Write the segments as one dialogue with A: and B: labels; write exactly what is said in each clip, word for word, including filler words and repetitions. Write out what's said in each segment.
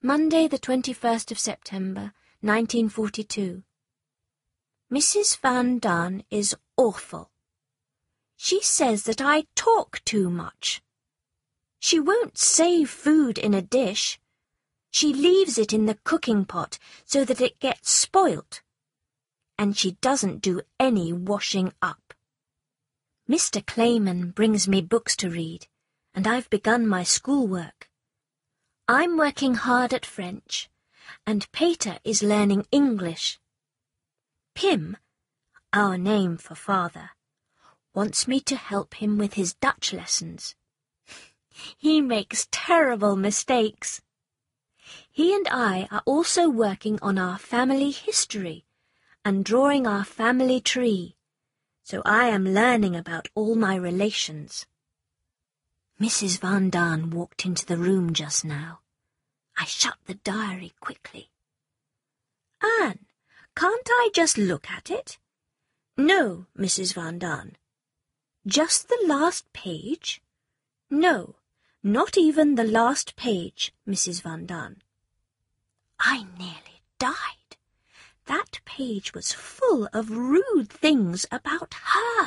A: Monday the twenty-first of September, nineteen forty-two. Missus Van Daan is awful. She says that I talk too much. She won't save food in a dish. She leaves it in the cooking pot so that it gets spoilt. And she doesn't do any washing up. Mister Clayman brings me books to read, and I've begun my schoolwork. I'm working hard at French, and Peter is learning English. Pim, our name for father, wants me to help him with his Dutch lessons. He makes terrible mistakes. He and I are also working on our family history and drawing our family tree, so I am learning about all my relations. Missus Van Daan walked into the room just now. I shut the diary quickly. Anne, can't I just look at it? No, Missus Van Daan. Just the last page? No, not even the last page, Missus Van Daan. I nearly died. That page was full of rude things about her.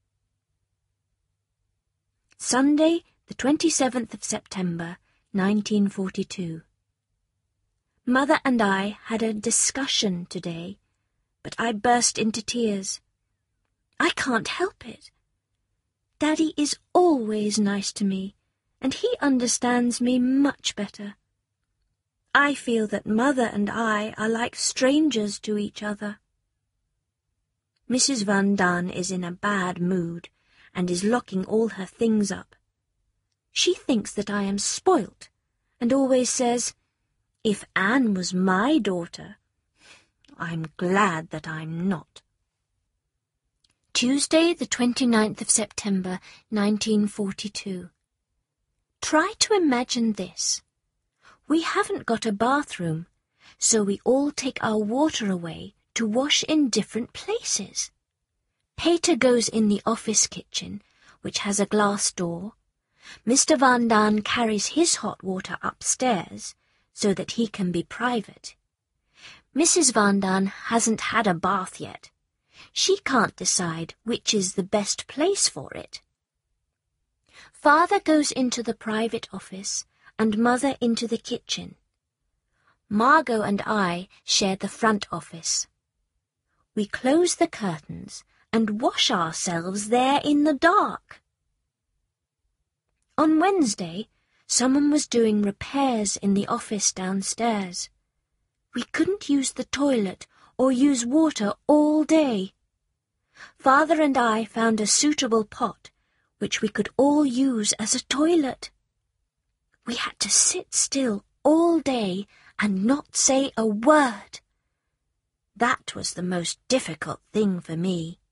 A: Sunday, the twenty-seventh of September, nineteen forty-two. Mother and I had a discussion today, but I burst into tears. I can't help it. Daddy is always nice to me, and he understands me much better. I feel that Mother and I are like strangers to each other. Missus Van Daan is in a bad mood and is locking all her things up. She thinks that I am spoilt and always says, "If Anne was my daughter." I'm glad that I'm not. Tuesday, the twenty-ninth of September, nineteen forty-two. Try to imagine this. We haven't got a bathroom, so we all take our water away to wash in different places. Peter goes in the office kitchen, which has a glass door. Mister Van Daan carries his hot water upstairs, so that he can be private. Missus Van Daan hasn't had a bath yet. She can't decide which is the best place for it. Father goes into the private office and Mother into the kitchen. Margot and I share the front office. We close the curtains and wash ourselves there in the dark. On Wednesday, someone was doing repairs in the office downstairs. We couldn't use the toilet or use water all day. Father and I found a suitable pot, which we could all use as a toilet. We had to sit still all day and not say a word. That was the most difficult thing for me.